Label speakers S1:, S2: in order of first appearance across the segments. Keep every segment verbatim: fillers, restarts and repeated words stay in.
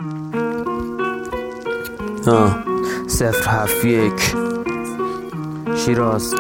S1: آه صفر هفت یک شیراز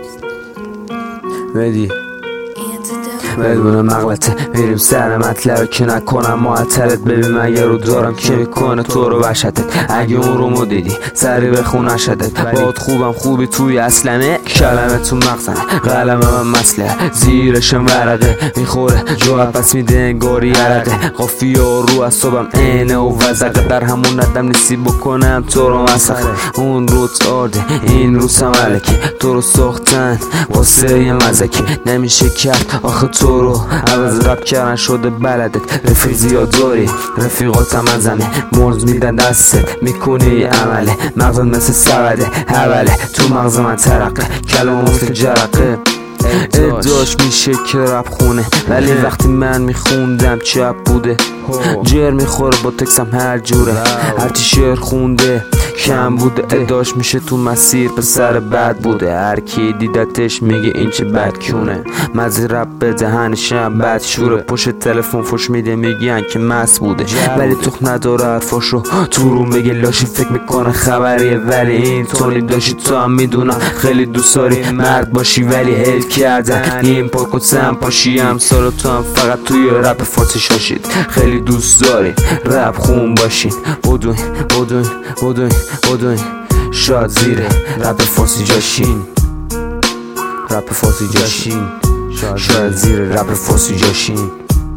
S1: بدی بدون مغلطه میریم سر مطلب که نکنم معطلت. ببین مگه رو دارم که میکنه تو رو وحشتت. اگه اون رو مو دیدی سری به خونه شدت. باد خوبم خوبی توی اصلنه کلمه تو مغزنه قلم من مسله زیرشم ورقه میخوره جواب پس میده انگاری عرقه. قافیه و رو اصابم اینه و وزقه در همون ندم نیستی بکنم تو رو مسخره. اون روت آرده این رو سملکی تو رو ساختن واسه یه مزکی نمیشه کرد آخه تو رو عوض رب کردن شده بلدت. رفیق زیاد داری رفیقاتم ازمه مرز میدن دستت میکنی عمله مغزت مثل سوده حوله تو مغز من ترقه کلمه مثل جرقه. اداش میشه که رب خونه ولی وقتی من میخوندم چپ بوده. جر میخوره با تکسم هر جوره هرچی شعر خونده کم بوده. اداش میشه تو مسیر پسر بد بوده هر کی دیدتش میگه این چه بد کونه. مزی رب به دهنشم بد شوره پشت تلفن فش میده میگن که مست بوده ولی تخم نداره حرفاشو تو رو میگه لاشی فکر میکنه خبریه ولی این تونی داشتی تو هم میدونم خیلی دوست داری مرد باشی ولی هل کردن این پاکو سم پاشی هم سال تو هم فقط توی رپ فارسی شاشید. خیلی دوست داری رپ خون باشین بدوین بدوین بدوین بدوین شاد زیره رپ فارسی جاشین رپ فارسی جاشین شاد زیره رپ فارسی جاشین.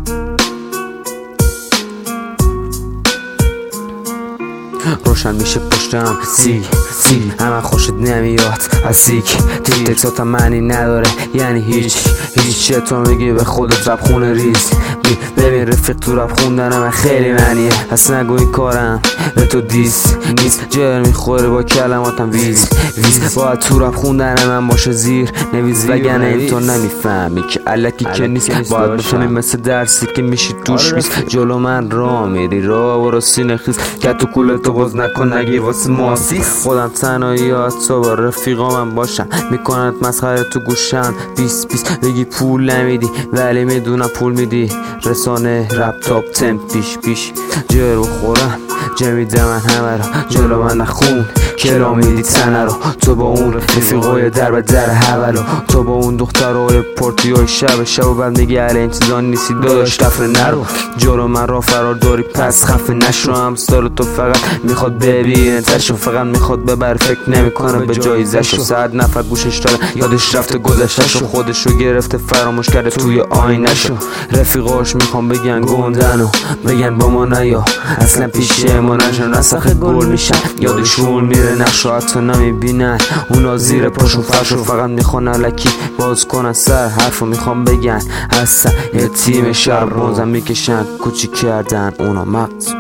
S1: روشن میشه پشتم سیگ سیگ همه خوشت نمیاد از سیک تکساتم معنی نداره یعنی هیچ هیچ چه تو میگی به خودت رپ خونه ریز. ببین رفیق تو رپ خوندن من خیلی معنیه پس نگو این کارم به تو دیس نیست. جر میخوره با کلماتم ویز ویز باید تو رپ خوندن من باشه زیر نویز وگرنه این تو نمیفهمی که الکی که نیست. باید بفهمی مثل درسی که میشی توش بیست جلو من را میری را و راستی نخیز که تو کولتو باز نکن نگی واسه ماسی. خودم تنهاییات تو با رفیقا من باشم میکنند مسخره تو گوشم بیس بیس بگی پول نمیدی ولی میدونم پول میدی. رسانه رپ تاپ تم پیش پیش جر و خورم جمیده من همه را جلو من نخون کرا میدی تنه رو. تو با اون رفیقای در به در حولو تو با اون دخترای پورتی های شب شب و بعد میگی علی انتظار نیستی داداش دفر نرو جلو من را فرار داری پس خفه نشو. همستار تو فقط میخواد ببینه تشو فقط میخواد ببر فکر نمیکنه به جایزشو. ساعت نفر گوشش داره یادش رفته گذشتهشو خودشو گرفته فراموش کرده توی آینهشو. رفیقاش میخوام بگن گندنو بگن با ما نیا اصلا پیشه ما نشن نسخه گل میشن یادشون میره نقشو حتی نمیبینن اونا زیر پاشون فرشو فقط میخوان الکی باز کنن سر حرفو میخوام بگن هستن یه تیم شهر بازم میکشن کوچیک کردن اونا مغز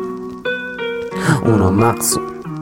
S1: اونا مغز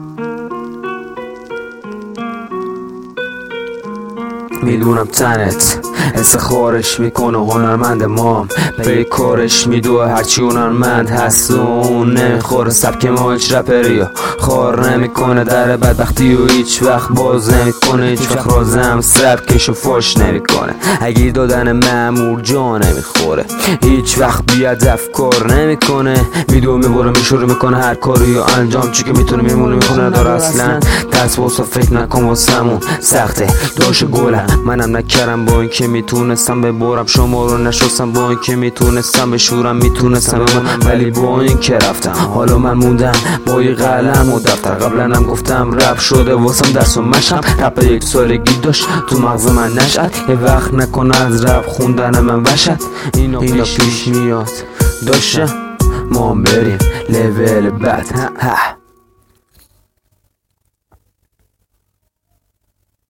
S1: میدونم تنت استخارش میکنه هنرمند مام به کارش میدوه هرچی هنرمند هست و اون نمیخوره سبک ما هیچ رپری خار نمیکنه در بدبختی و هیچ وقت باز نمیکنه هیچ وقت رازم سبکشو فاش نمیکنه اگه دادن مامور جا نمیخوره هیچ وقت بیادف کار نمیکنه میدوه میبره میشوره میکنه هر کاری یا انجام چی که میتونه میمونه میکنه داره اصلا دست واسه فکر نکن واسمون سخته داشت گلم منم نکرم با این که میتونستم ببرم شما رو نشستم با این که میتونستم بشورم میتونستم بمونم ولی با این که رفتم حالا من موندم با یه قلم و دفتر. قبلا هم گفتم رپ شده واسم درس و مشقم رپ یک سالگی داشت تو مغز من نشد یه وقت نکن از رپ خوندن من وشد اینا پیش میاد داشتم ما بریم لول بعد.